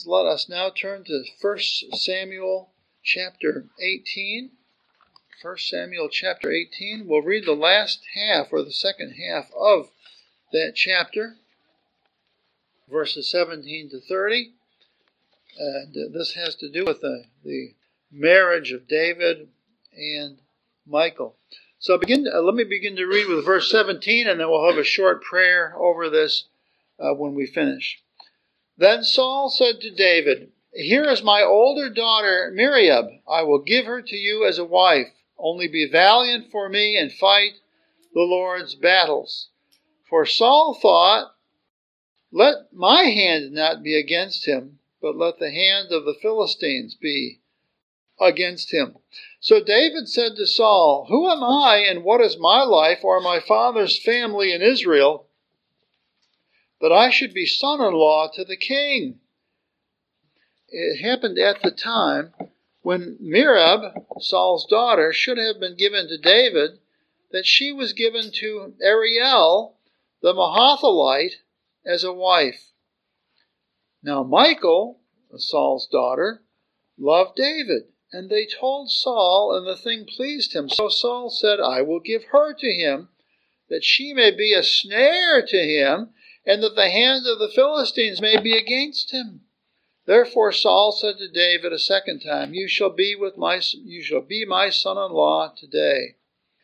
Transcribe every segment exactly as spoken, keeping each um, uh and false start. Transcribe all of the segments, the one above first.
Let us now turn to First Samuel chapter eighteen. First Samuel chapter eighteen. We'll read the last half or the second half of that chapter, verses seventeen to thirty. And uh, this has to do with the, the marriage of David and Michal. So begin. Uh, let me begin to read with verse seventeen, and then we'll have a short prayer over this uh, when we finish. Then Saul said to David, "Here is my older daughter Miriam. I will give her to you as a wife. Only be valiant for me and fight the Lord's battles." For Saul thought, "Let my hand not be against him, but let the hand of the Philistines be against him." So David said to Saul, "Who am I, and what is my life or my father's family in Israel, that I should be son-in-law to the king?" It happened at the time when Miriam, Saul's daughter, should have been given to David, that she was given to Ariel, the Mahathalite, as a wife. Now Michal, Saul's daughter, loved David, and they told Saul, and the thing pleased him. So Saul said, "I will give her to him, that she may be a snare to him, and that the hand of the Philistines may be against him." Therefore Saul said to David a second time, "You shall be with my you shall be my son-in-law today."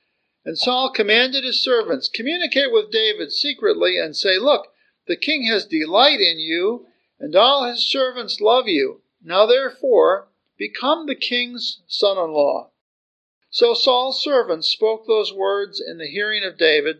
And Saul commanded his servants, "Communicate with David secretly, and say, 'Look, the king has delight in you, and all his servants love you. Now therefore, become the king's son-in-law.'" So Saul's servants spoke those words in the hearing of David.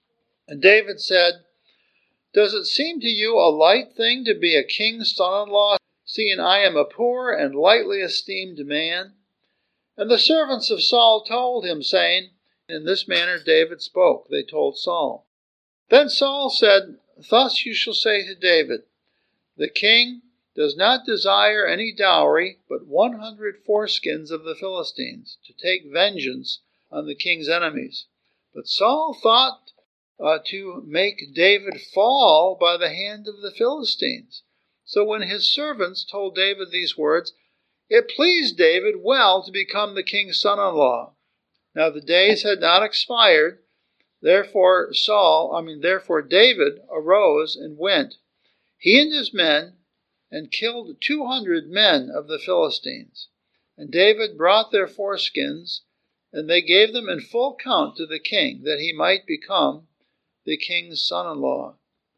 And David said, "Does it seem to you a light thing to be a king's son-in-law, seeing I am a poor and lightly esteemed man?" And the servants of Saul told him, saying, "In this manner David spoke." They told Saul. Then Saul said, "Thus you shall say to David, 'The king does not desire any dowry, but one hundred foreskins of the Philistines, to take vengeance on the king's enemies.' But Saul thought Uh, to make David fall by the hand of the Philistines. So when his servants told David these words, it pleased David well to become the king's son-in-law. Now the days had not expired, therefore Saul, I mean, therefore David arose and went, he and his men, and killed two hundred men of the Philistines. And David brought their foreskins, and they gave them in full count to the king, that he might become the king's son-in-law.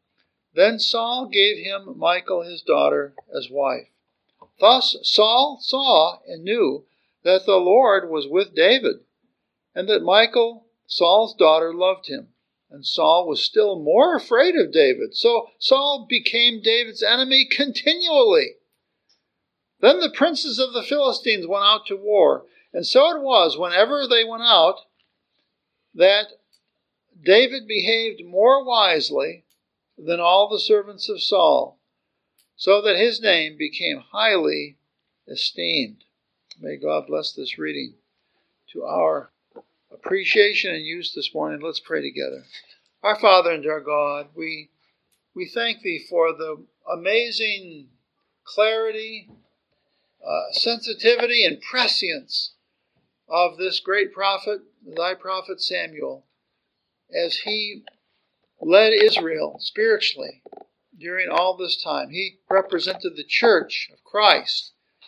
Then Saul gave him Michal his daughter as wife. Thus Saul saw and knew that the Lord was with David, and that Michal, Saul's daughter, loved him. And Saul was still more afraid of David. So Saul became David's enemy continually. Then the princes of the Philistines went out to war. And so it was, whenever they went out, that David behaved more wisely than all the servants of Saul, so that his name became highly esteemed. May God bless this reading to our appreciation and use this morning. Let's pray together. Our Father and our God, we, we thank Thee for the amazing clarity, uh, sensitivity, and prescience of this great prophet, Thy prophet Samuel, as he led Israel spiritually during all this time. He represented the church of Christ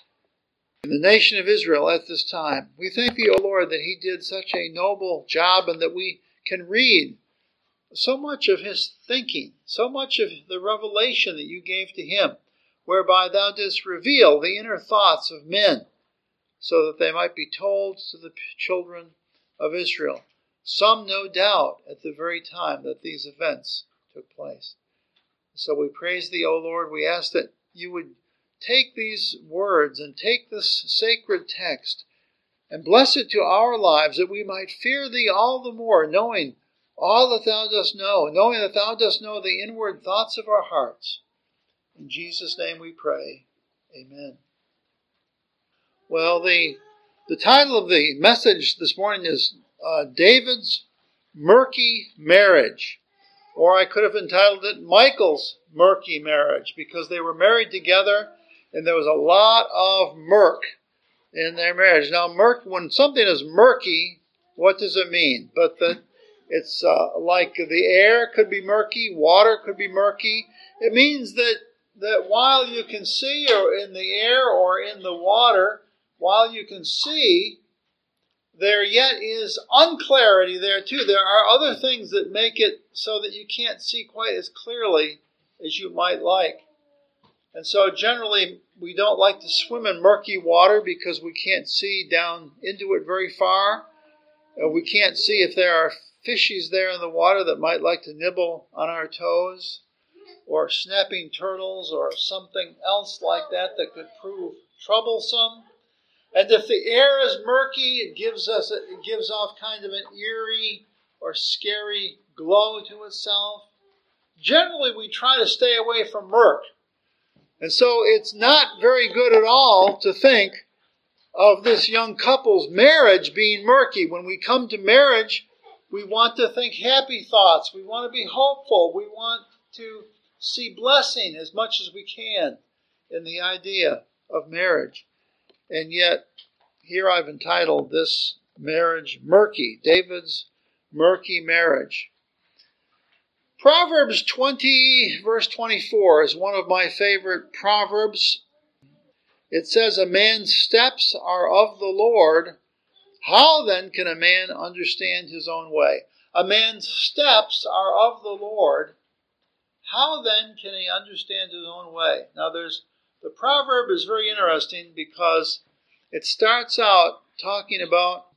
and the nation of Israel at this time. We thank Thee, O Lord, that he did such a noble job, and that we can read so much of his thinking, so much of the revelation that you gave to him, whereby Thou didst reveal the inner thoughts of men, so that they might be told to the children of Israel. Some, no doubt, at the very time that these events took place. So we praise Thee, O Lord. We ask that You would take these words and take this sacred text and bless it to our lives, that we might fear Thee all the more, knowing all that Thou dost know, knowing that Thou dost know the inward thoughts of our hearts. In Jesus' name we pray. Amen. Well, the, the title of the message this morning is Uh, David's Murky Marriage. Or I could have entitled it Michal's Murky Marriage, because they were married together and there was a lot of murk in their marriage. Now, murk, when something is murky, what does it mean? But that it's uh, like the air could be murky, water could be murky. It means that, that while you can see, or in the air or in the water, while you can see, there yet is unclarity there too. There are other things that make it so that you can't see quite as clearly as you might like. And so generally we don't like to swim in murky water because we can't see down into it very far. Uh, we can't see if there are fishies there in the water that might like to nibble on our toes, or snapping turtles, or something else like that that could prove troublesome. And if the air is murky, it gives us it gives off kind of an eerie or scary glow to itself. Generally, we try to stay away from murk. And so it's not very good at all to think of this young couple's marriage being murky. When we come to marriage, we want to think happy thoughts. We want to be hopeful. We want to see blessing as much as we can in the idea of marriage. And yet, here I've entitled this marriage Murky, David's murky marriage. Proverbs twenty, verse twenty-four is one of my favorite proverbs. It says, "A man's steps are of the Lord. How then can a man understand his own way?" A man's steps are of the Lord. How then can he understand his own way? Now there's the proverb is very interesting because it starts out talking about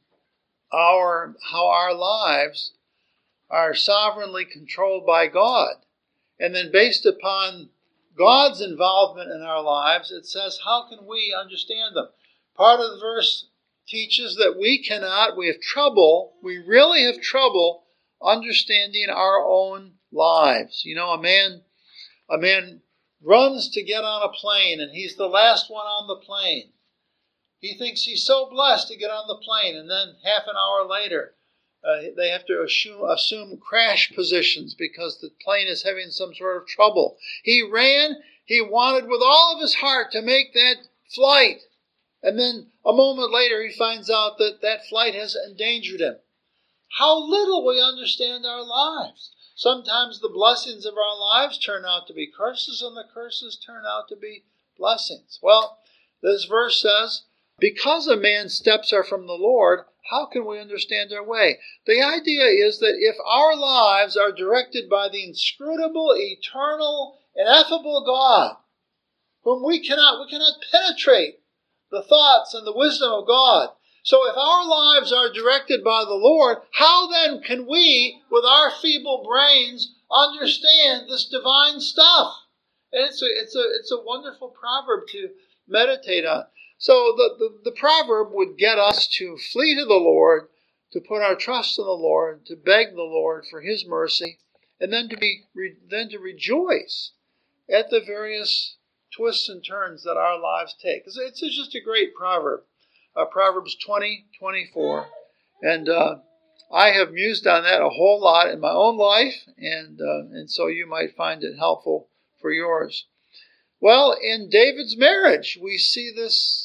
our how our lives are sovereignly controlled by God. And then based upon God's involvement in our lives, it says, how can we understand them? Part of the verse teaches that we cannot, we have trouble, we really have trouble understanding our own lives. You know, a man, a man runs to get on a plane, and he's the last one on the plane. He thinks he's so blessed to get on the plane, and then half an hour later, uh, they have to assume, assume crash positions because the plane is having some sort of trouble. He ran, he wanted with all of his heart to make that flight, and then a moment later he finds out that that flight has endangered him. How little we understand our lives. Sometimes the blessings of our lives turn out to be curses, and the curses turn out to be blessings. Well, this verse says, because a man's steps are from the Lord, how can we understand our way? The idea is that if our lives are directed by the inscrutable, eternal, ineffable God, whom we cannot, we cannot penetrate the thoughts and the wisdom of God. So if our lives are directed by the Lord, how then can we, with our feeble brains, understand this divine stuff? And it's a, it's a, it's a wonderful proverb to meditate on. So the, the, the proverb would get us to flee to the Lord, to put our trust in the Lord, to beg the Lord for His mercy, and then to be then to rejoice at the various twists and turns that our lives take. It's, it's just a great proverb. Uh, Proverbs twenty, twenty-four. And uh, I have mused on that a whole lot in my own life, and uh, and so you might find it helpful for yours. Well, in David's marriage, we see this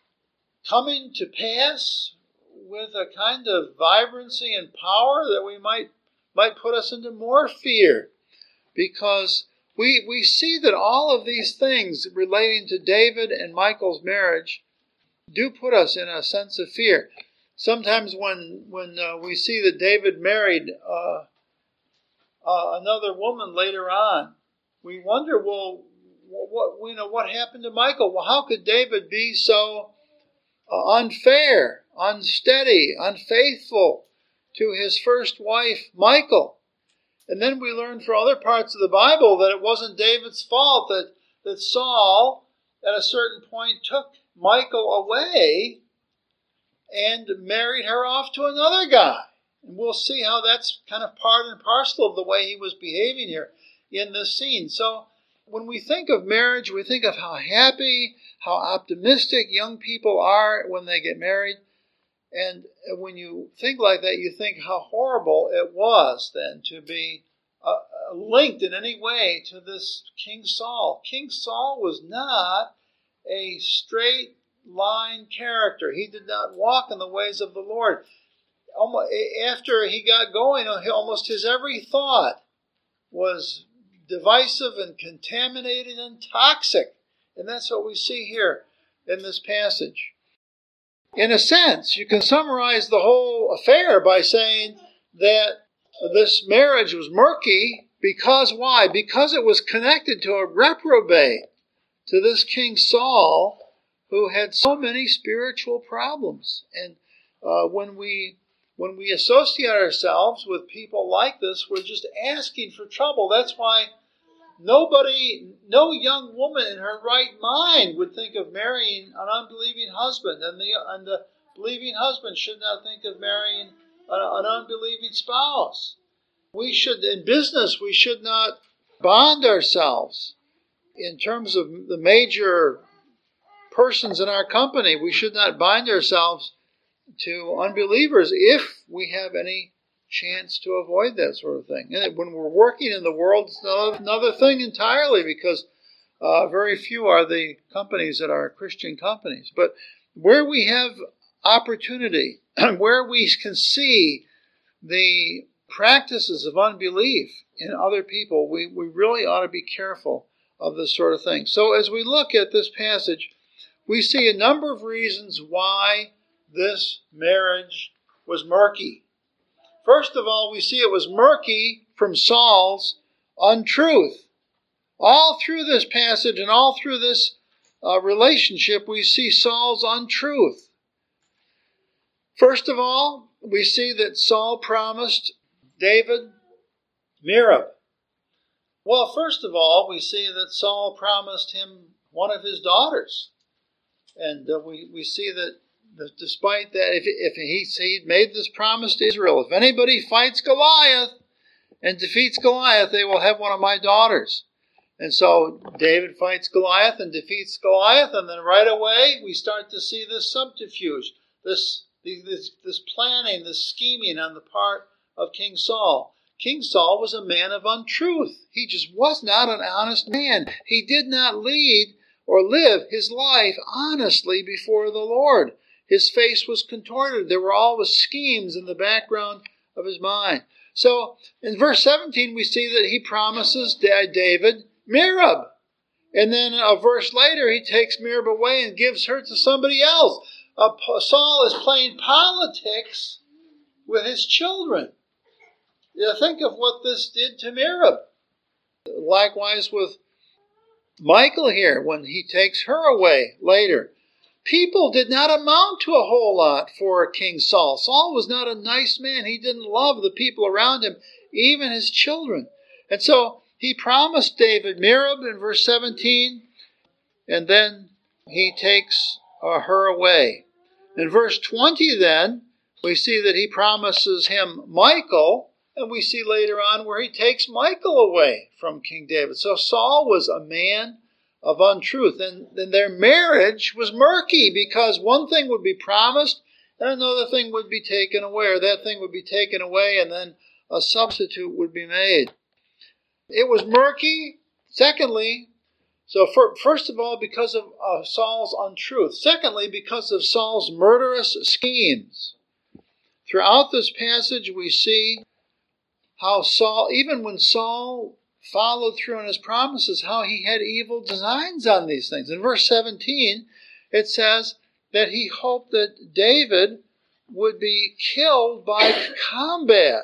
coming to pass with a kind of vibrancy and power that we might might put us into more fear, because we we see that all of these things relating to David and Michal's marriage do put us in a sense of fear. Sometimes when when uh, we see that David married uh, uh, another woman later on, we wonder, well, what you know, what happened to Michal? Well, how could David be so uh, unfair, unsteady, unfaithful to his first wife, Michal? And then we learn from other parts of the Bible that it wasn't David's fault that that Saul, at a certain point, took Michal away and married her off to another guy. And we'll see how that's kind of part and parcel of the way he was behaving here in this scene. So when we think of marriage, we think of how happy, how optimistic young people are when they get married. And when you think like that, you think how horrible it was then to be uh, linked in any way to this King Saul. King Saul was not a straight line character. He did not walk in the ways of the Lord. Almost, after he got going, almost his every thought was divisive and contaminated and toxic. And that's what we see here in this passage. In a sense, you can summarize the whole affair by saying that this marriage was murky because why? Because it was connected to a reprobate, to this King Saul, who had so many spiritual problems. And uh, when we when we associate ourselves with people like this, we're just asking for trouble. That's why nobody, no young woman in her right mind would think of marrying an unbelieving husband, and the and the believing husband should not think of marrying an unbelieving spouse. We should, in business, we should not bond ourselves. In terms of the major persons in our company, we should not bind ourselves to unbelievers if we have any chance to avoid that sort of thing. And when we're working in the world, it's another thing entirely, because uh, very few are the companies that are Christian companies. But where we have opportunity, where we can see the practices of unbelief in other people, we, we really ought to be careful of this sort of thing. So as we look at this passage, we see a number of reasons why this marriage was murky. First of all, we see it was murky from Saul's untruth. All through this passage and all through this uh, relationship, we see Saul's untruth. First of all, we see that Saul promised David Merab. Well, first of all, we see that Saul promised him one of his daughters. And uh, we, we see that, that despite that, if, if he, he made this promise to Israel, if anybody fights Goliath and defeats Goliath, they will have one of my daughters. And so David fights Goliath and defeats Goliath, and then right away we start to see this subterfuge, this, this, this planning, this scheming on the part of King Saul. King Saul was a man of untruth. He just was not an honest man. He did not lead or live his life honestly before the Lord. His face was contorted. There were always schemes in the background of his mind. So in verse seventeen, we see that he promises David Merab. And then a verse later, he takes Merab away and gives her to somebody else. Uh, Saul is playing politics with his children. You think of what this did to Merab. Likewise with Michal here, when he takes her away later. People did not amount to a whole lot for King Saul. Saul was not a nice man. He didn't love the people around him, even his children. And so he promised David Merab in verse seventeen, and then he takes uh, her away. In verse twenty then, we see that he promises him Michal, and we see later on where he takes Michal away from King David. So Saul was a man of untruth. And then their marriage was murky, because one thing would be promised and another thing would be taken away, or that thing would be taken away and then a substitute would be made. It was murky. Secondly, so for, first of all, because of uh, Saul's untruth. Secondly, because of Saul's murderous schemes. Throughout this passage, we see how Saul, even when Saul followed through on his promises, how he had evil designs on these things. In verse seventeen, it says that he hoped that David would be killed by combat.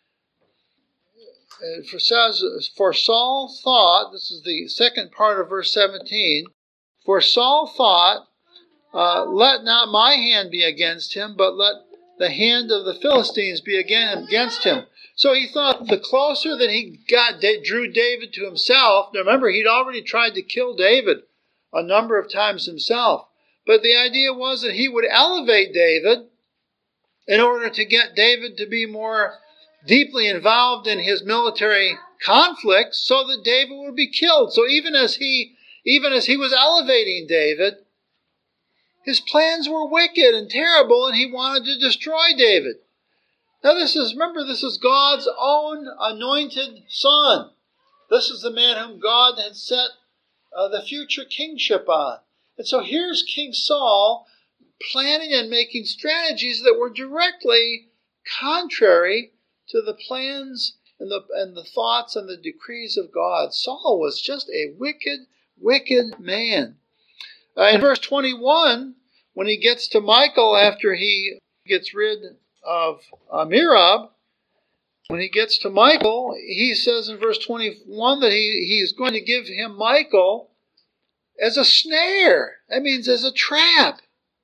It says, for Saul thought, this is the second part of verse seventeen, for Saul thought, uh, let not my hand be against him, but let the hand of the Philistines be again against him. So he thought the closer that he got, drew David to himself. Now remember, he'd already tried to kill David a number of times himself. But the idea was that he would elevate David in order to get David to be more deeply involved in his military conflicts, so that David would be killed. So even as he, even as he was elevating David, his plans were wicked and terrible, and he wanted to destroy David. Now this is, remember, this is God's own anointed son. This is the man whom God had set uh, the future kingship on. And so here's King Saul planning and making strategies that were directly contrary to the plans and the, and the thoughts and the decrees of God. Saul was just a wicked, wicked man. Uh, in verse twenty-one, when he gets to Michal after he gets rid of uh, Merab, when he gets to Michal, he says in verse twenty-one that he, he's going to give him Michal as a snare. That means as a trap.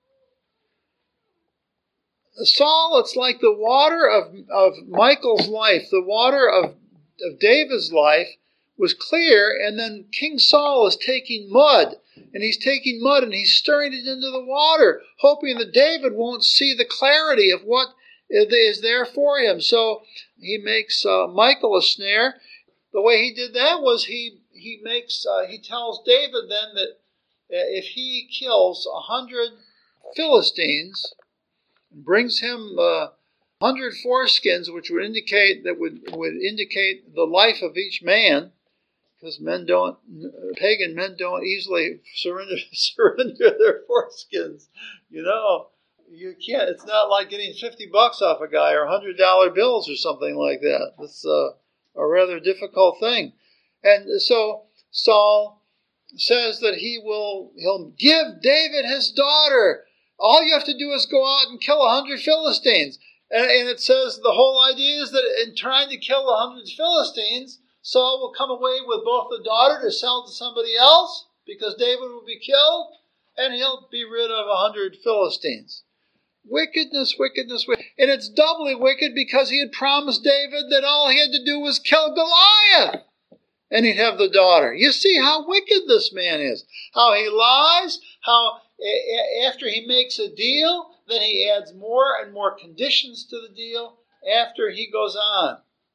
Saul, it's like the water of, of Michal's life, the water of, of David's life was clear, and then King Saul is taking mud, and he's taking mud and he's stirring it into the water, hoping that David won't see the clarity of what is there for him. So he makes uh, Michal a snare. The way he did that was he he makes uh, he tells David then that if he kills a hundred Philistines, brings him a hundred foreskins, which would indicate that would would indicate the life of each man, because men don't pagan men don't easily surrender surrender their foreskins. You know, you can't. It's not like getting fifty bucks off a guy or hundred dollar bills or something like that. It's uh, a rather difficult thing, and so Saul says that he will he'll give David his daughter. All you have to do is go out and kill a hundred Philistines. And, and it says the whole idea is that in trying to kill a hundred Philistines, Saul will come away with both the daughter to sell to somebody else, because David will be killed, and he'll be rid of a hundred Philistines. Wickedness, wickedness, wickedness. And it's doubly wicked because he had promised David that all he had to do was kill Goliath, and he'd have the daughter. You see how wicked this man is. How he lies, how after he makes a deal, then he adds more and more conditions to the deal after he goes on.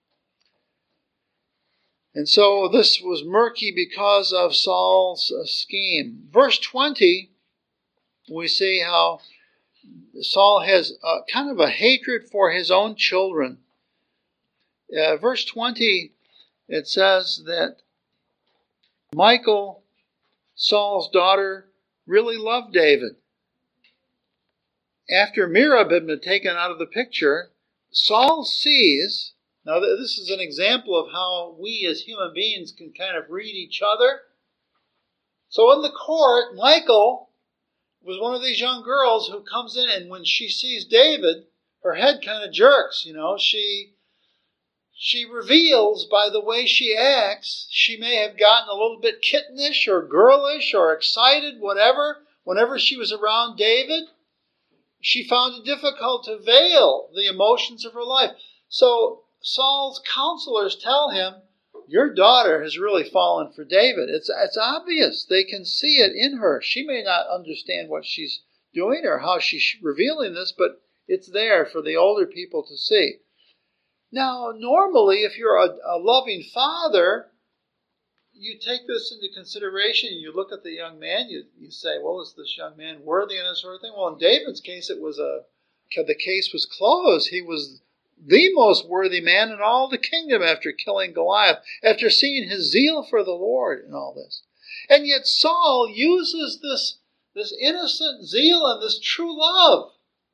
And so this was murky because of Saul's scheme. Verse twenty, we see how Saul has a, kind of a hatred for his own children. Uh, verse twenty, it says that Michal, Saul's daughter, really loved David. After Merab had been taken out of the picture, Saul sees, now this is an example of how we as human beings can kind of read each other. So in the court, Michal was one of these young girls who comes in, and when she sees David, her head kind of jerks, you know, she She reveals by the way she acts, she may have gotten a little bit kittenish or girlish or excited, whatever, whenever she was around David. She found it difficult to veil the emotions of her life. So Saul's counselors tell him, your daughter has really fallen for David. It's, it's obvious. They can see it in her. She may not understand what she's doing or how she's revealing this, but it's there for the older people to see. Now, normally, if you're a, a loving father, you take this into consideration. You look at the young man. You, you say, well, is this young man worthy and that sort of thing? Well, in David's case, it was a the case was closed. He was the most worthy man in all the kingdom after killing Goliath, after seeing his zeal for the Lord and all this. And yet Saul uses this, this innocent zeal and this true love.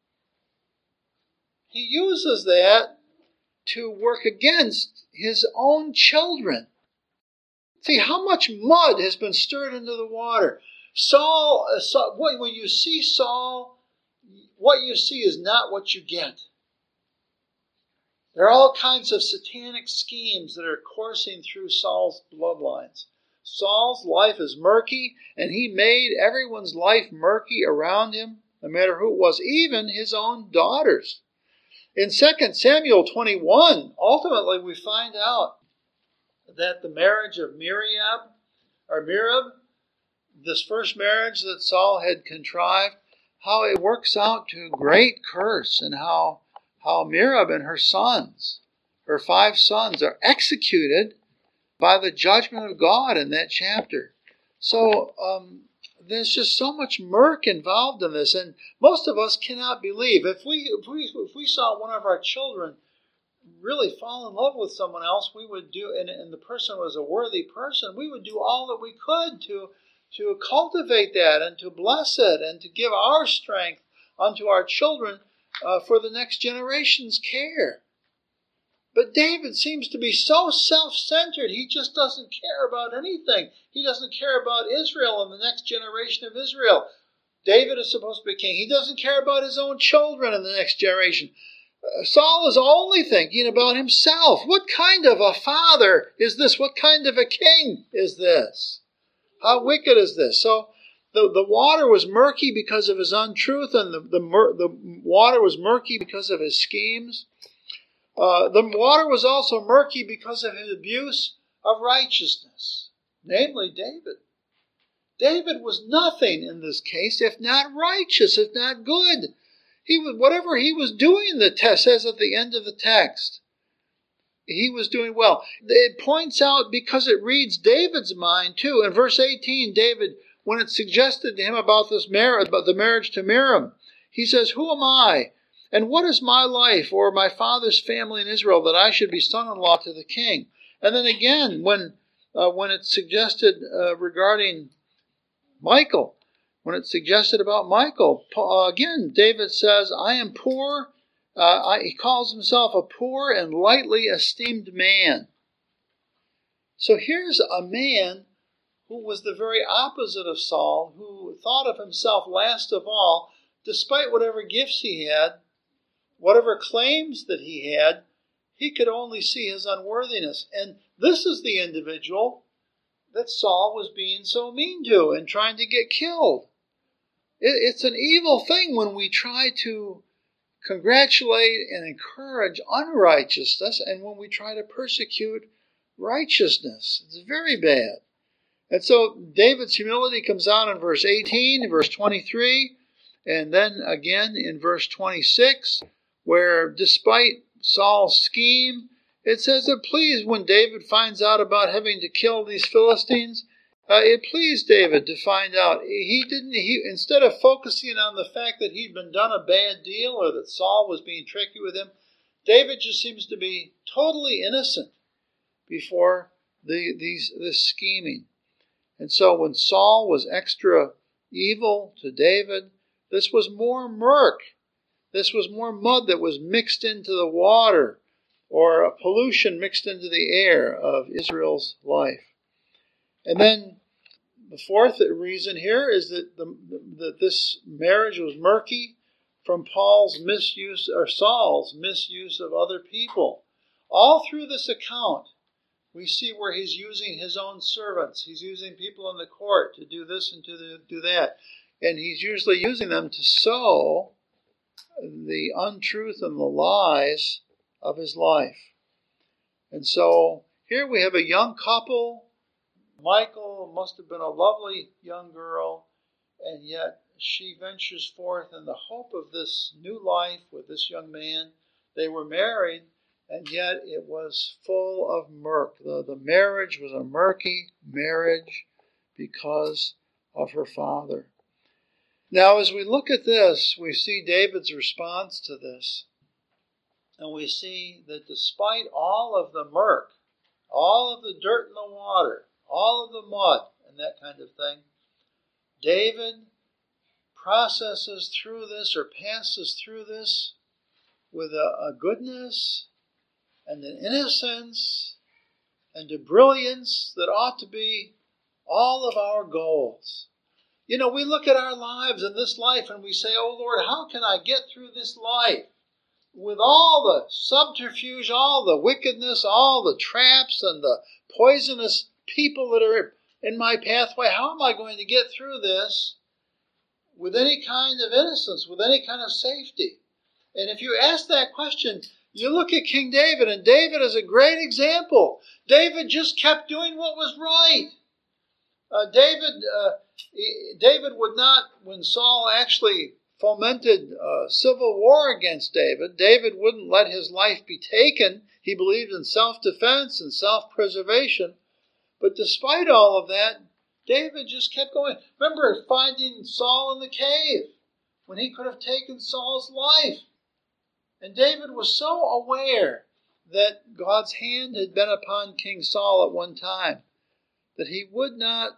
He uses that to work against his own children. See how much mud has been stirred into the water. Saul, uh, Saul, when you see Saul, what you see is not what you get. There are all kinds of satanic schemes that are coursing through Saul's bloodlines. Saul's life is murky, and he made everyone's life murky around him, no matter who it was, even his own daughters. In Second Samuel twenty-one, ultimately we find out that the marriage of Miriam, or Merab, this first marriage that Saul had contrived, how it works out to great curse, and how, how Merab and her sons, her five sons, are executed by the judgment of God in that chapter. So, um, there's just so much murk involved in this, and most of us cannot believe. If we if we if we saw one of our children really fall in love with someone else, we would do, and, and the person was a worthy person, we would do all that we could to to cultivate that and to bless it and to give our strength unto our children uh, for the next generation's care. But David seems to be so self-centered. He just doesn't care about anything. He doesn't care about Israel and the next generation of Israel. David is supposed to be king. He doesn't care about his own children and the next generation. Uh, Saul is only thinking about himself. What kind of a father is this? What kind of a king is this? How wicked is this? So the, the water was murky because of his untruth, and the, the, the water was murky because of his schemes. Uh, the water was also murky because of his abuse of righteousness, namely David. David was nothing in this case if not righteous, if not good. He was, whatever he was doing, the text says at the end of the text, he was doing well. It points out, because it reads David's mind too. In verse eighteen, David, when it's suggested to him about this marriage, about the marriage to Miriam, he says, "Who am I? And what is my life or my father's family in Israel that I should be son-in-law to the king?" And then again, when uh, when it's suggested uh, regarding Michal, when it's suggested about Michal, uh, again, David says, "I am poor." Uh, I, he calls himself a poor and lightly esteemed man. So here's a man who was the very opposite of Saul, who thought of himself last of all, despite whatever gifts he had, whatever claims that he had, he could only see his unworthiness. And this is the individual that Saul was being so mean to and trying to get killed. It, it's an evil thing when we try to congratulate and encourage unrighteousness and when we try to persecute righteousness. It's very bad. And so David's humility comes out in verse eighteen, verse twenty-three, and then again in verse twenty-six, where despite Saul's scheme, it says it pleased when David finds out about having to kill these Philistines. Uh, it pleased David to find out. He didn't. He instead of focusing on the fact that he'd been done a bad deal or that Saul was being tricky with him, David just seems to be totally innocent before the these this scheming. And so when Saul was extra evil to David, this was more murk. This was more mud that was mixed into the water, or a pollution mixed into the air of Israel's life. And then the fourth reason here is that the, that this marriage was murky from Paul's misuse, or Saul's misuse of other people. All through this account, we see where he's using his own servants. He's using people in the court to do this and to do that. And he's usually using them to sow the untruth and the lies of his life. And so here we have a young couple. Michal must have been a lovely young girl, and yet she ventures forth in the hope of this new life with this young man. They were married, and yet it was full of murk. The, the marriage was a murky marriage because of her father. Now, as we look at this, we see David's response to this. And we see that despite all of the murk, all of the dirt in the water, all of the mud and that kind of thing, David processes through this or passes through this with a, a goodness and an innocence and a brilliance that ought to be all of our goals. You know, we look at our lives in this life and we say, "Oh Lord, how can I get through this life with all the subterfuge, all the wickedness, all the traps and the poisonous people that are in my pathway? How am I going to get through this with any kind of innocence, with any kind of safety?" And if you ask that question, you look at King David, and David is a great example. David just kept doing what was right. Uh, David, uh, David would not, when Saul actually fomented uh, civil war against David, David wouldn't let his life be taken. He believed in self-defense and self-preservation. But despite all of that, David just kept going. Remember finding Saul in the cave when he could have taken Saul's life. And David was so aware that God's hand had been upon King Saul at one time that he would not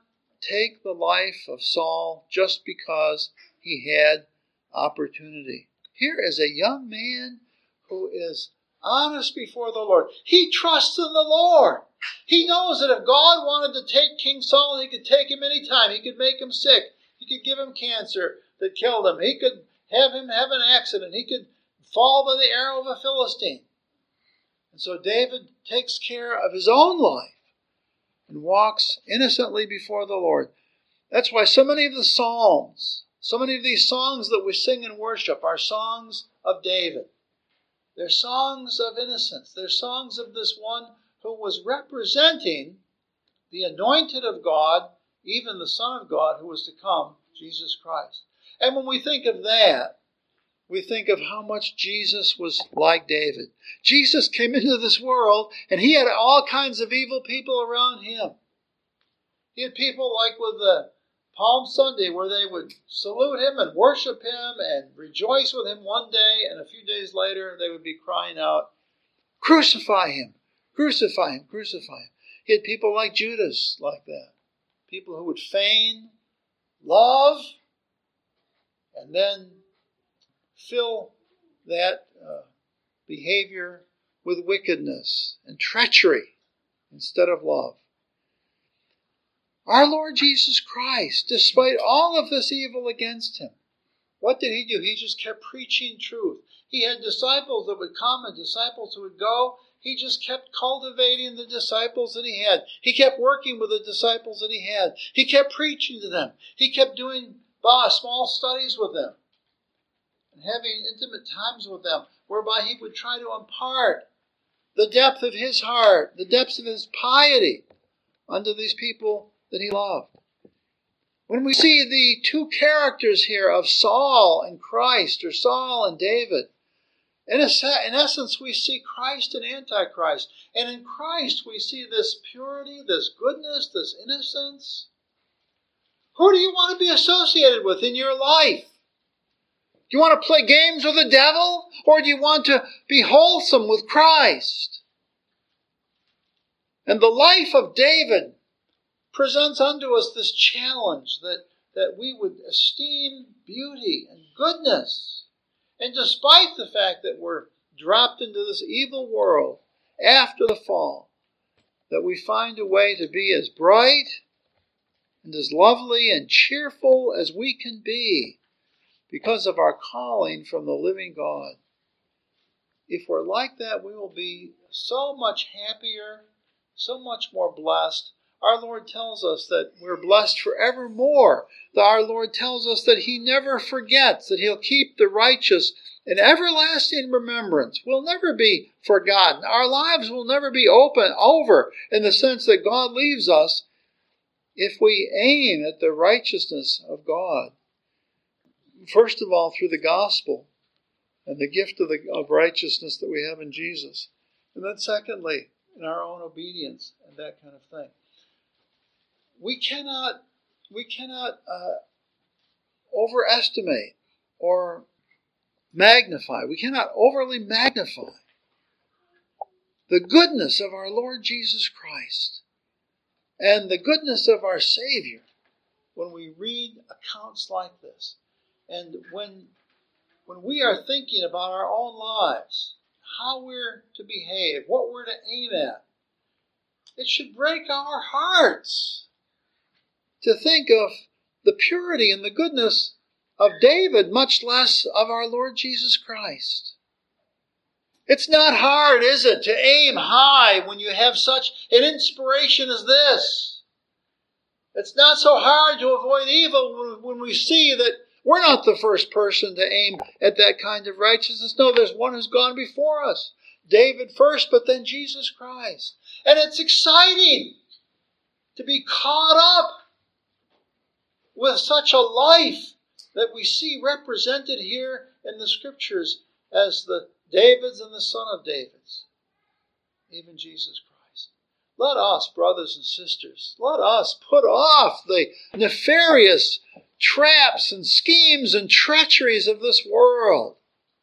take the life of Saul just because he had opportunity. Here is a young man who is honest before the Lord. He trusts in the Lord. He knows that if God wanted to take King Saul, he could take him anytime. He could make him sick. He could give him cancer that killed him. He could have him have an accident. He could fall by the arrow of a Philistine. And so David takes care of his own life and walks innocently before the Lord. That's why so many of the Psalms, so many of these songs that we sing in worship are songs of David. They're songs of innocence. They're songs of this one who was representing the anointed of God, even the Son of God who was to come, Jesus Christ. And when we think of that, we think of how much Jesus was like David. Jesus came into this world and he had all kinds of evil people around him. He had people like with the Palm Sunday where they would salute him and worship him and rejoice with him one day, and a few days later they would be crying out, "Crucify him, crucify him, crucify him." He had people like Judas like that. People who would feign love and then fill that uh, behavior with wickedness and treachery instead of love. Our Lord Jesus Christ, despite all of this evil against him, what did he do? He just kept preaching truth. He had disciples that would come and disciples who would go. He just kept cultivating the disciples that he had. He kept working with the disciples that he had. He kept preaching to them. He kept doing small studies with them and having intimate times with them, whereby he would try to impart the depth of his heart, the depths of his piety unto these people that he loved. When we see the two characters here of Saul and Christ, or Saul and David, in, a, in essence we see Christ and Antichrist. And in Christ we see this purity, this goodness, this innocence. Who do you want to be associated with in your life? Do you want to play games with the devil? Or do you want to be wholesome with Christ? And the life of David presents unto us this challenge that, that we would esteem beauty and goodness. And despite the fact that we're dropped into this evil world after the fall, that we find a way to be as bright and as lovely and cheerful as we can be because of our calling from the living God. If we're like that, we will be so much happier, so much more blessed. Our Lord tells us that we're blessed forevermore. That our Lord tells us that he never forgets, that he'll keep the righteous in everlasting remembrance. We'll never be forgotten. Our lives will never be open over in the sense that God leaves us if we aim at the righteousness of God. First of all, through the gospel and the gift of, the, of righteousness that we have in Jesus. And then secondly, in our own obedience and that kind of thing. We cannot, we cannot uh, overestimate or magnify. We cannot overly magnify the goodness of our Lord Jesus Christ and the goodness of our Savior when we read accounts like this. And when, when we are thinking about our own lives, how we're to behave, what we're to aim at, it should break our hearts to think of the purity and the goodness of David, much less of our Lord Jesus Christ. It's not hard, is it, to aim high when you have such an inspiration as this? It's not so hard to avoid evil when we see that we're not the first person to aim at that kind of righteousness. No, there's one who's gone before us. David first, but then Jesus Christ. And it's exciting to be caught up with such a life that we see represented here in the Scriptures as the Davids and the son of Davids, even Jesus Christ. Let us, brothers and sisters, let us put off the nefarious traps and schemes and treacheries of this world.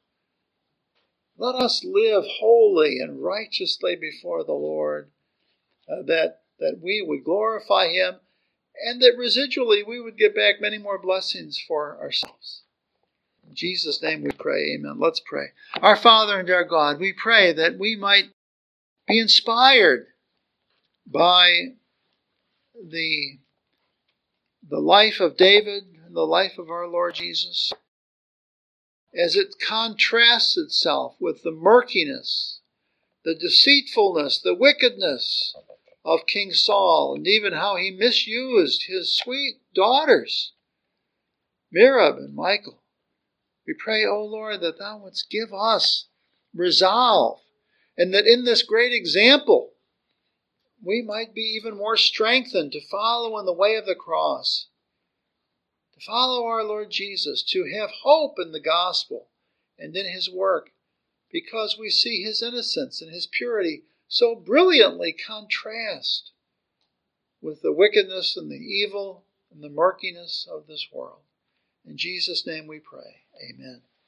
Let us live holy and righteously before the Lord, uh, that, that we would glorify him and that residually we would get back many more blessings for ourselves. In Jesus' name we pray, amen. Let's pray. Our Father and our God, we pray that we might be inspired by the, the life of David and the life of our Lord Jesus, as it contrasts itself with the murkiness, the deceitfulness, the wickedness of King Saul, and even how he misused his sweet daughters, Merab and Michal. We pray, O Lord, that thou wouldst give us resolve, and that in this great example we might be even more strengthened to follow in the way of the cross, to follow our Lord Jesus, to have hope in the gospel and in his work, because we see his innocence and his purity so brilliantly contrast with the wickedness and the evil and the murkiness of this world. In Jesus' name we pray. Amen.